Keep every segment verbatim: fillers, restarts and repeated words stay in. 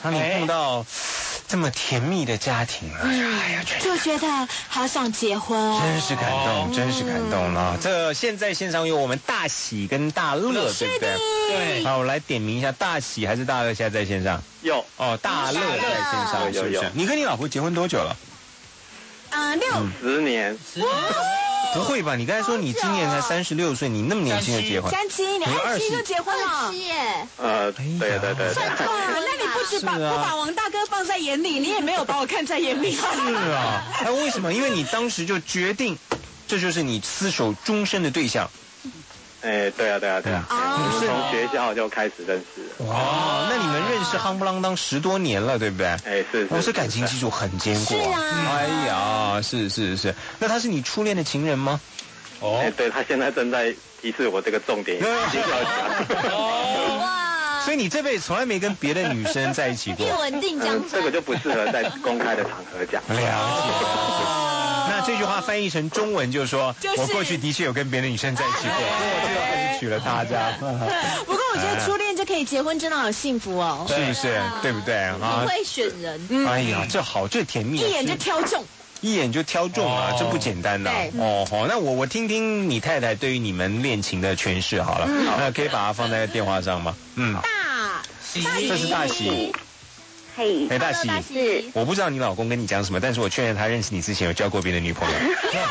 当你碰到这么甜蜜的家庭了，哎呀， 就觉得好想结婚哦， 真是感动，真是感动了。这现在线上有我们大喜跟大乐，对不对？ 对。 好，我来点名一下，大喜还是大乐？现在在线上？ 有哦，大乐在线上，是不是？你跟你老婆结婚多久了？ 啊，六十年。 不会吧？你刚才说你今年才三十六岁，你那么年轻就结婚？ 三七，你二七就结婚了？ 七耶。 呃，对对对对。 那你不止把不把王大哥放在眼里，你也没有把我看在眼里。 是啊，哎，为什么？因为你当时就决定，这就是你厮守终身的对象。 哎，对啊，对啊，对啊，从学校就开始认识。 哇，那你们认识夯不啷当十多年了，对不对？ 哎，是是。 我是感情基础很坚固。 是啊。 哎呀，是是是。那他是你初恋的情人吗？ 哦，哎，对，他现在正在提示我这个重点，接下来讲。 哇。 所以你这辈子从来没跟别的女生在一起过。 一稳定江山。 这个就不适合在公开的场合讲。 了解。那这句话翻译成中文就是说，我过去的确有跟别的女生在一起过，我最后还是娶了她这样。 不过我觉得初恋就可以结婚，真的好幸福哦， 是不是？对不对啊？ 不会选人。 哎呀，这好，这甜蜜， 一眼就挑中。 一眼就挑中啊，这不简单呐。哦，好，那我我听听你太太对于你们恋情的诠释好了，那可以把它放在电话上吗？嗯。 大喜，这是大喜。 嘿， 哎，大喜，我不知道你老公跟你讲什么，但是我确认他认识你之前有交过别的女朋友。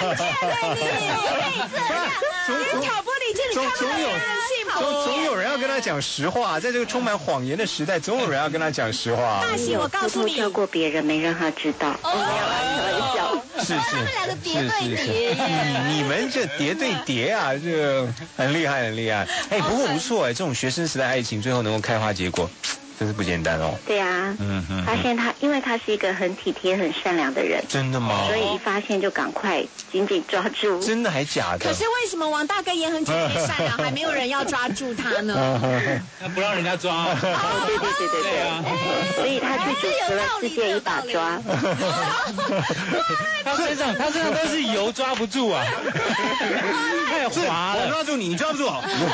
总挑拨离间，你看不到人幸福。 总总有人要跟他讲实话，在这个充满谎言的时代，总有人要跟他讲实话。 大喜，我告诉你， 交过别人，没让他知道。哦，开玩笑。 是是， 他们两个叠对叠耶。 你你们这叠对叠啊，这很厉害很厉害。哎，不过不错哎，这种学生时代爱情最后能够开花结果。真是不简单哦。 对啊，嗯嗯，发现他，因为他是一个很体贴、很善良的人。 真的吗？ 所以一发现就赶快紧紧抓住。 真的还假的？ 可是为什么王大哥也很体贴善良，还没有人要抓住他呢？ 那不让人家抓。 哦，对对对对对啊！所以他去主持了世界一把抓。 他身上他身上都是油，抓不住啊，太滑了。 我抓住你，你抓不住。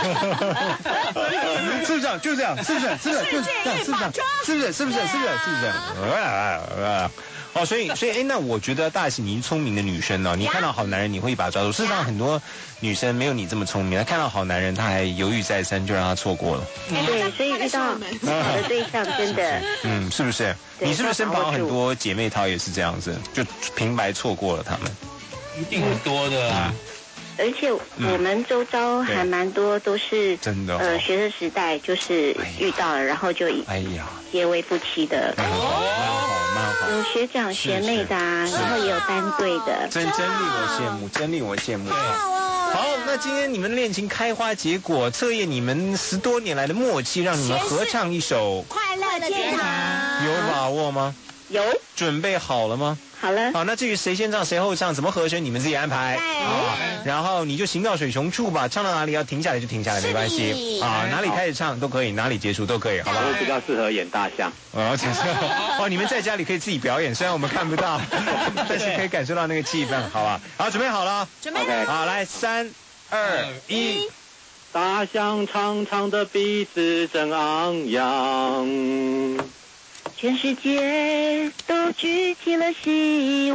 是不是这样？就是这样，是不是？是不是？就是这样，是不是？是不是？是不是？是不是？是不是？哦，所以，所以，哎，那我觉得大喜你是聪明的女生哦。你看到好男人，你会一把抓住。事实上，很多女生没有你这么聪明，她看到好男人，她还犹豫再三，就让他错过了。 对，所以遇到好的对象，真的， 嗯，是不是？你是不是身旁很多姐妹淘也是这样子，就平白错过了他们？ 一定很多的啊。 而且我们周遭还蛮多都是真的， 呃，学生时代就是遇到了，然后就哎呀结为夫妻的。 蛮好，蛮好，蛮好。 有学长学妹的啊，然后也有单对的。 真真令我羡慕，真令我羡慕。 好， 那今天你们的恋情开花结果，测验你们十多年来的默契，让你们合唱一首《 快乐天堂》。 有把握吗？ 有。 准备好了吗？ 好了。 好，那至于谁先唱谁后唱，怎么和声你们自己安排啊。然后你就行到水穷处吧，唱到哪里要停下来就停下来，没关系啊。哪里开始唱都可以，哪里结束都可以，好吧？ 我比较适合演大象。 哦，哦，你们在家里可以自己表演，虽然我们看不到，但是可以感受到那个气氛，好吧？好，准备好了， 准备好， 好，来，三二一。 大象长长的鼻子真昂扬， 全世界都举起了希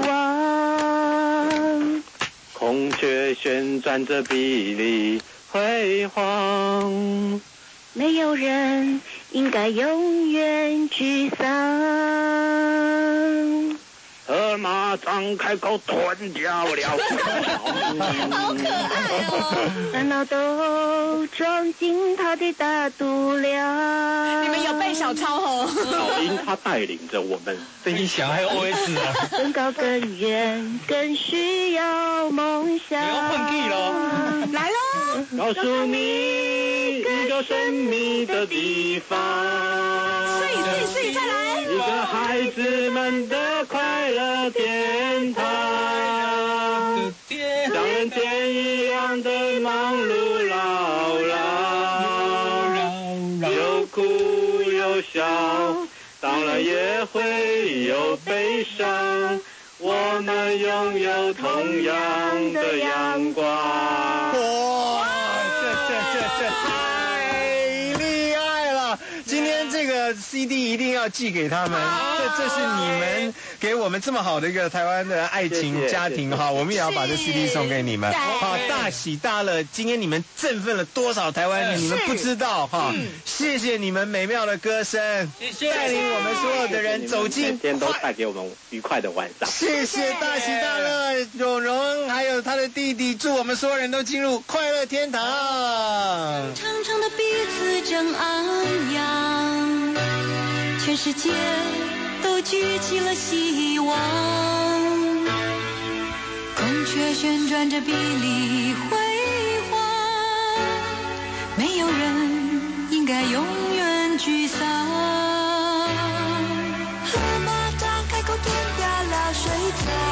望， 孔雀旋转着碧绿辉煌， 没有人应该永远沮丧。 河马张开口吞掉了， 好可爱哦！烦恼都装进他的大肚量。 你们有背小抄哦？ 老鹰它带领着我们飞翔， 还有 O S 啊！ 更高更远，更需要梦想。 你要混 key 咯， 来喽！ 告诉你一个神秘的地方， 睡睡睡，再来！ 一个孩子们的快乐天堂，像人间一样的忙碌劳劳，有哭有笑，当然也会有悲伤，我们拥有同样的阳光。 哇，这这这这太厉害了！今天这这个 C D 一定要寄给他们，这这是你们给我们这么好的一个台湾的爱情家庭哈，我们也要把这 C D 送给你们。好，大喜大乐，今天你们振奋了多少台湾人，你们不知道哈。谢谢你们美妙的歌声， 谢谢带领我们所有的人走进， 每天都带给我们愉快的晚上。 谢谢大喜大乐，永荣还有他的弟弟，祝我们所有人都进入快乐天堂。 长长的彼此正昂扬，全世界都举起了希望，孔雀旋转着碧丽辉煌，没有人应该永远沮丧。河马张开口吞掉了水草，